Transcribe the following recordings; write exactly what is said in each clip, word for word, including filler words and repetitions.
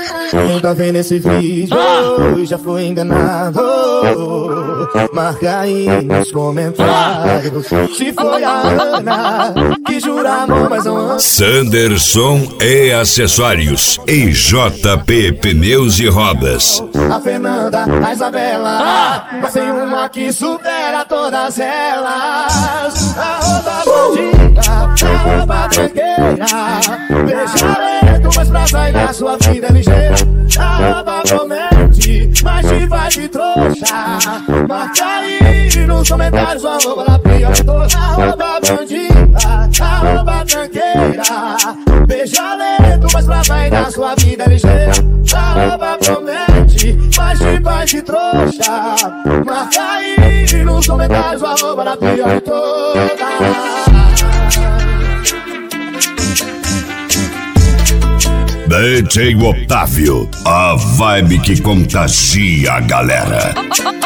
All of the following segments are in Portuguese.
Quem tá vendo esse vídeo já foi enganado. Marca aí nos comentários se foi a Ana que jura amor, mas não ama. Sanderson e Acessórios e J P Pneus e Rodas. A Fernanda, a Isabela, mas tem uma que supera todas elas. Arroba bandida, arroba tranqueira, beija lento, mas pra sair da sua vida ligeira. Arroba promete, mas te vai de trouxa. Marca aí nos comentários, arroba na pior de todas. Arroba bandida, arroba tranqueira, beija lento, mas pra sair da sua vida ligeira. Arroba promete, mas te vai de trouxa. Marca aí nos comentários, arroba na pior de todas. D J Otávio, a vibe que contagia a galera.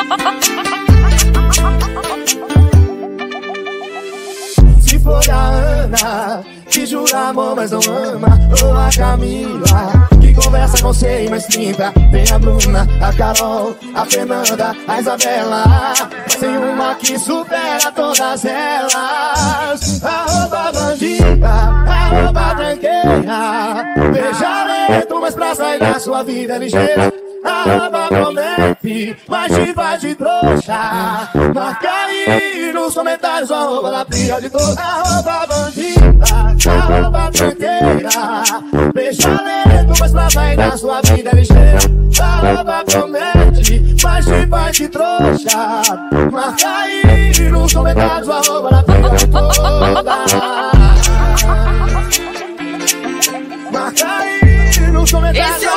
Se for a Ana que jura amor, mas não ama, ou a Camila que conversa com você e mais trinta. Tem a Bruna, a Carol, a Fernanda, a Isabela, tem uma que supera todas elas. Arroba bandida, arroba tranqueira, beija lento, mas pra sair da sua vida ligeira. Arroba promete, mas te vai de trouxa. Marca aí nos comentários, arroba na pia de todos. Arroba bandida, arroba tranqueira, beija lento, mas pra sair da sua vida ligeira. Arroba promete, mas te vai de trouxa. Marca aí nos comentários, arroba na pia de todos. Marca aí nos comentários.